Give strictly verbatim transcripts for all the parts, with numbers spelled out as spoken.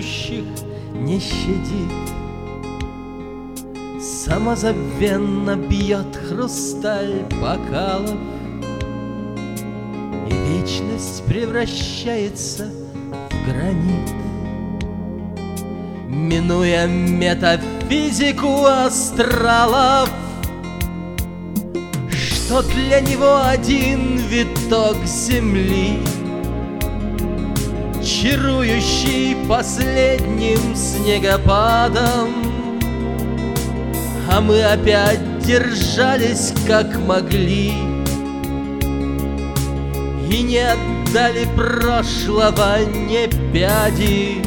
идущих не щадит. Самозабвенно бьет хрусталь бокалов, и вечность превращается в гранит. Минуя метафизику астралов, что для него один виток земли, чарующий последним снегопадом. А мы опять держались как могли и не отдали прошлого ни пяди.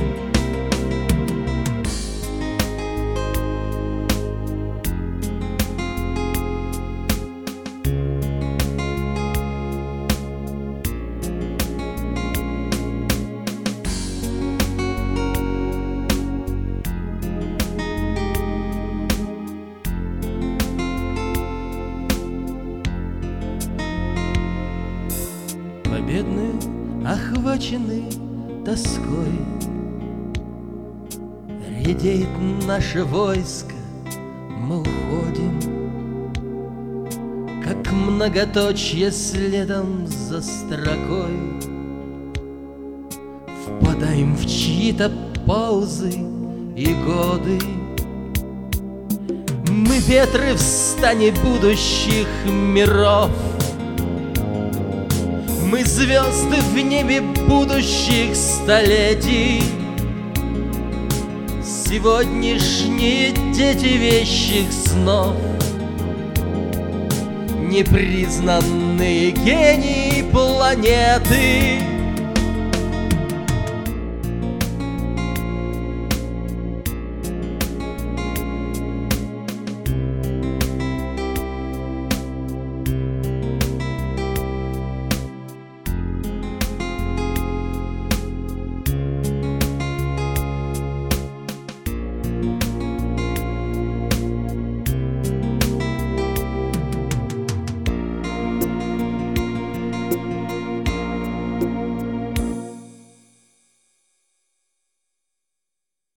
Победные, охвачены тоской, редеет наше войско, мы уходим, как многоточье следом за строкой. Впадаем в чьи-то паузы и годы. Мы ветры в стане будущих миров, мы звезды в небе будущих столетий, сегодняшние дети вещих снов, непризнанные гении планеты.